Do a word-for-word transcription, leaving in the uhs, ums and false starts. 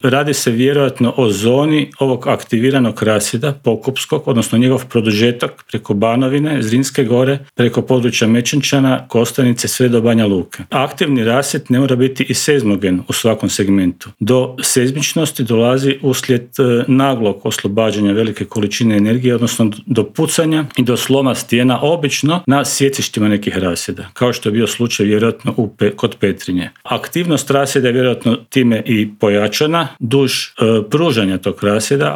radi se vjerojatno o zoni ovog aktiviranog rasjeda Pokupskog, odnosno njegov produžetak preko Banovine, Zrinske gore, preko područja Mečenčana, Kostajnice, sve do Banja Luke. Aktivni rasjed ne mora biti i seizmogen u svakom segmentu. Do seizmičnosti dolazi uslijed naglog oslobađanja velike količine energije, odnosno do pucanja i do sloma stijena, obično na sjecištima nekih rasjeda, kao što je bio slučaj vjerojatno u Pe- kod Petrinje. Aktivnost rasjeda je vjerojatno time i pojačana duž e, pružanja tog rasjeda,